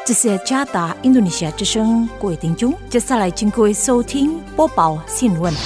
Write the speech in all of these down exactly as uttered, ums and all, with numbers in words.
这是加达印度尼西亚之声，各位听众，接下来请各位收听播报新闻。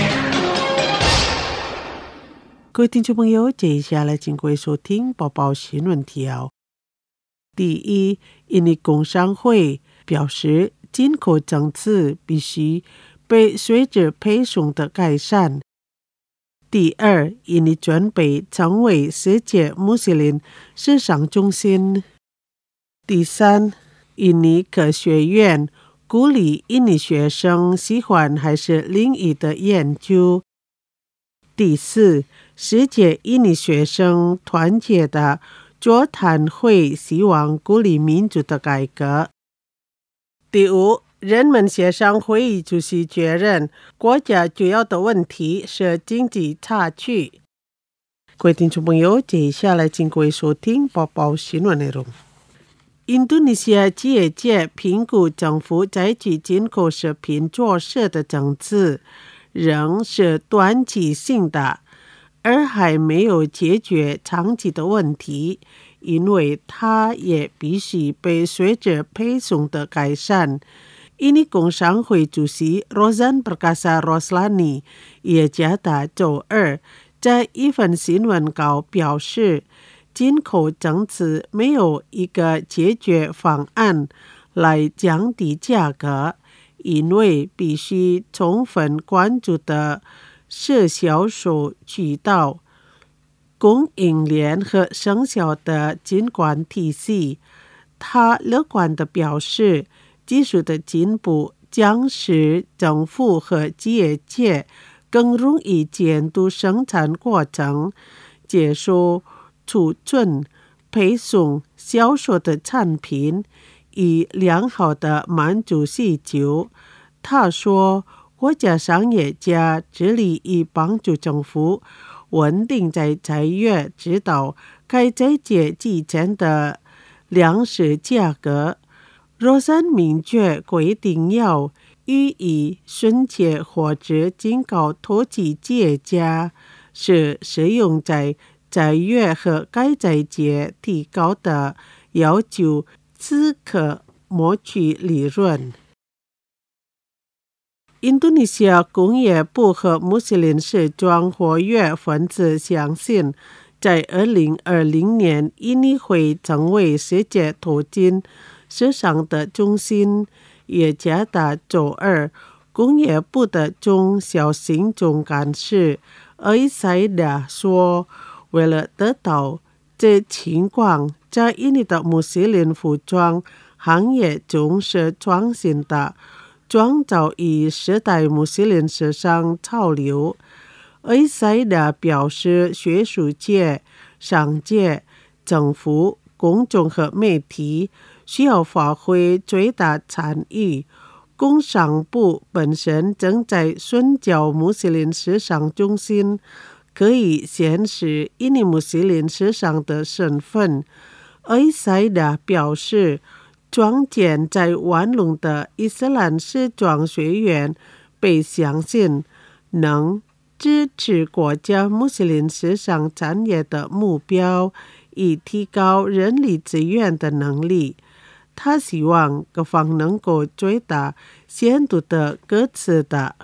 各位听众朋友，接下来请各位收听播报新闻条。第一，印尼工商会表示，进口政策必须被随着配送的改善。第二，印尼准备成为世界穆斯林市场中心。第三，印尼科学院鼓励印尼学生喜欢还是另一的研究。第四，世界印尼学生团结的座谈会希望鼓励民主的改革。第五，人们协商会议主席确认，国家主要的问题是经济差距。各位听众朋友，接下来请各位收听播报新闻内容。印度尼西亚企业界评估政府采取进口食品做事的政策仍是短期性的，而还没有解决长期的问题，因为它也必须被随着配送的改善。印尼工商会主席 Rozan Perkasa Roslani 也加达周二在一份新闻稿表示，进口政策没有一个解决方案来降低价格，因为必须充分关注的是销售渠道、供应链和生效的监管体系。他乐观地表示，技术的进步将使政府和企业界更容易监督生产过程，接受储存、配送、销售的产品，以良好的满足需求。他说，国家商业家致力于帮助政府稳定在采月指导该在节之前的粮食价格。若山明确规定要予以顺切或者警告投机企业家，是适用在在月和该在节提高的要求，只可谋取利润。印度尼西亚工业部和穆斯林时装活跃分子相信，在二零二零年印尼会成为世界头巾市场的中心。也加达周二工业部的中小型总干事埃塞达说，为了得到这情况，在印尼的穆斯林服装行业中是创新的，创造于时代穆斯林时尚潮流。埃塞达表示，学术界、商界、政府、公众和媒体需要发挥最大参与。工商部本身正在寻找穆斯林时尚中心，可以显示印尼穆斯林时尚的身份。埃塞达表示，创建在万隆的伊斯兰时装学院被相信能支持国家穆斯林时尚产业的目标，以提高人力资源的能力。他希望各方能够最大限度的各自的。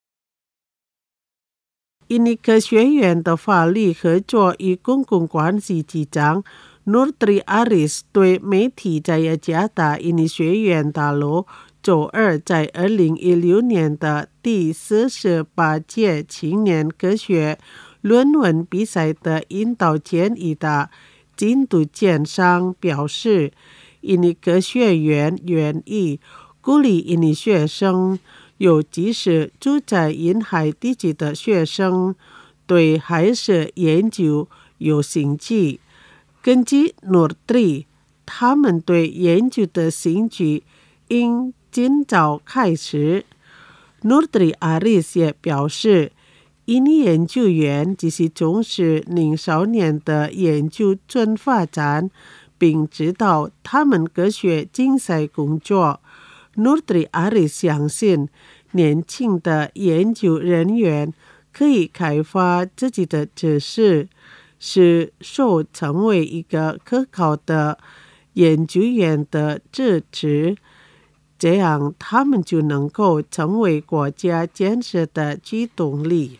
印尼科学院的法律合作与公共关系局长 Nurtri Aris 对媒体在雅加达印尼学院大楼周二在二零一六年的第四十八届青年科学论文比赛的引导建议的进度奖上表示，印尼科学院愿意鼓励印尼学生，尤其是住在沿海地区的学生，对海事研究有兴趣。根据 Nurtri， 他们对研究的兴趣应尽早开始。Nurtri Aris 也表示，印尼研究员只是重视青少年的研究准发展，并指导他们科学竞赛工作。Nurtri Aris 相信，年轻的研究人员可以开发自己的知识，使受成为一个可靠的研究员的支持，这样他们就能够成为国家建设的驱动力。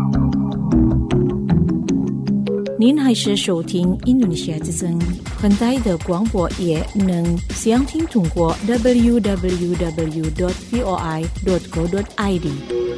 您还是收听印度尼西亚之声，很大的广播也能详听通过 double-u double-u double-u dot voi dot co dot i d。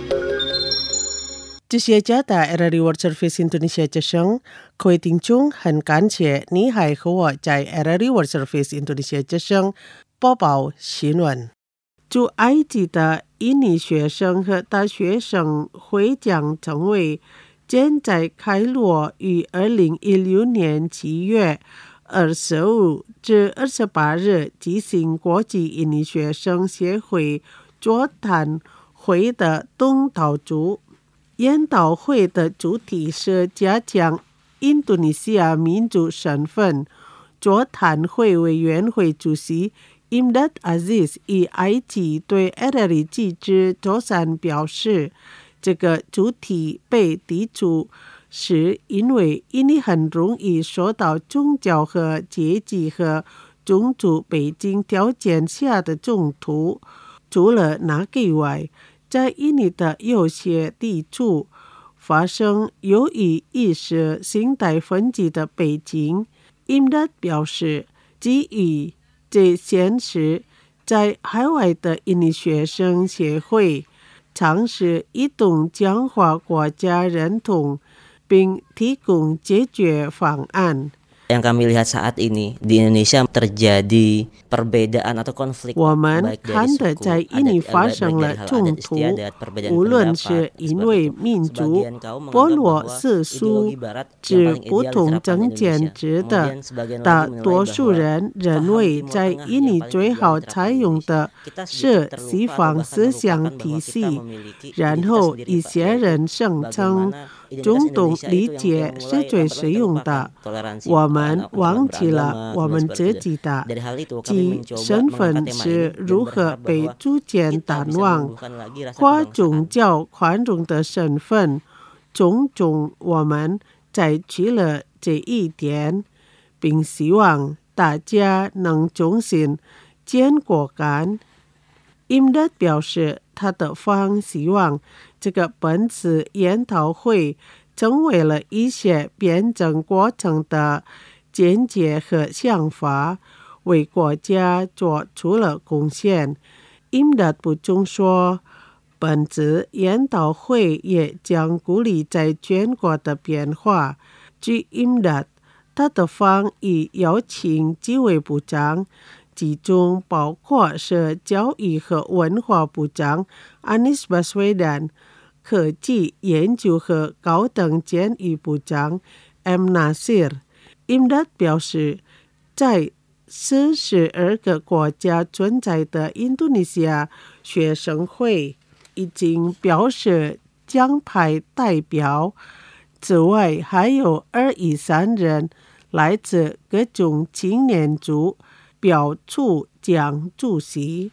这些家的 R R I World Service Indonesia 之声，各位听众，很感谢你还和我在 R R I World Service Indonesia 之声播报新闻。驻埃及的印尼学生和大学生会将成为将在开罗于二零一六年七月二十五至二十八日举行国际印尼学生协会座谈会的东道主。研讨会的主题是加强印度尼西亚民主身份。座谈会委员会主席Imdad Aziz 以埃及对 R R I 记者周三表示，这个主题被提出是因为印尼很容易受到宗教和阶级和种族背景条件下的冲突。除了那个以外，在印尼的有些地处发生由于意识形态分歧的背景。Imdad 表示，基于这现实，在海外的印尼学生协会尝试一同强化国家认同，并提供解决方案。 Yang kami lihat saat ini di Indonesia terjadi perbedaan atau konflik 我们看的在印尼发生了冲突，无论是因为民族、波罗世俗之不同政见之的，大多数人认为在印尼最好采用的是西方思想体系，然后一些人声称中东理解是最实用的。我们忘记了我们自己的即身份是如何被逐渐淡忘。跨宗教宽容的身份，种种我们采取了这一点，并希望大家能重新建国感。Imdad 表示，他的方希望这个本次研讨会成为了一些辩证过程的见解和想法，为国家做出了贡献。Imdad 补充说，本次研讨会也将鼓励在全国的变化。据 Imdad， 他的方已邀请几位部长，其中包括是教育和文化部长 Anies Baswedan、 科技研究和高等教育部长 M. Nasir。Imdad 表示，在四十二个国家存在的印度尼西亚学生会已经表示将派代表，此外还有二十三人来自各种青年组表出将主席。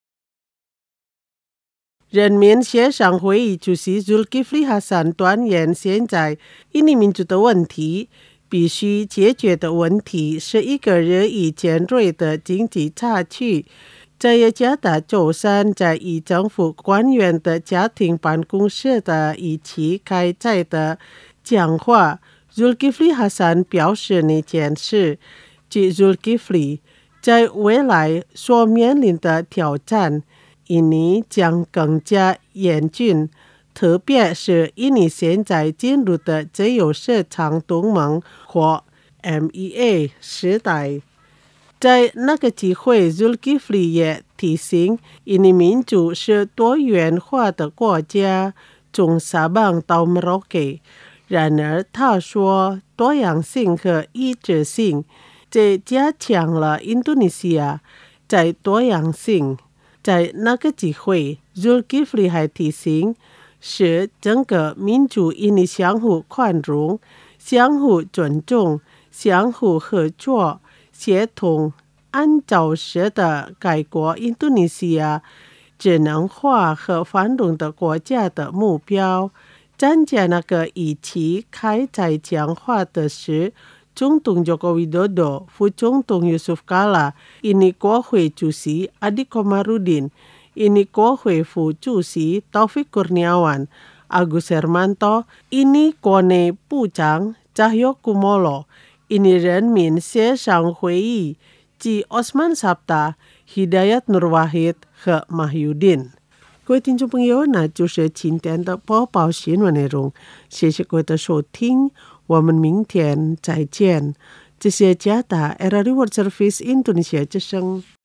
人民协商会议主席 Zulkifli Hasan 断言，现在印尼民主的问题必须解决的问题是一个日益尖锐的经济差距。在雅加达周三在以政府官员的家庭办公室的一起开在的讲话， Zulkifli Hasan 表示那件事。据 Zulkifli， 在未来所面临的挑战，印尼将更加严峻，特别是印尼现在进入的自由市场同盟或 M E A 时代。在那个机会， Zulkifli 也提醒，印尼民主是多元化的国家，从沙邦到摩洛哥。然而他说，多样性和一致性这加强了印度尼西亚在多样性。在那个机会， Zulkifli 还提醒，是整个民主印尼相互宽容、相互尊重、相互合作、协同、按照式的改革印度尼西亚智能化和繁荣的国家的目标。参加那个一起开在讲话的是总统Joko Widodo, 副总统Yusuf Kala, ini 国会主席 Adi Komarudin, ini 国会副主席 Taufik Kurniawan, Agus Hermanto, ini 国内部长 Cahyo Kumolo, ini 人民协商会议 及 Osman Sabta, Hidayat Nur Wahid 和 Mahyudin。各位听众朋友，那就是今天的播报新闻内容，谢谢各位的收听，我们明天再见。这是加拿大 R R I World Service Indonesia 之声。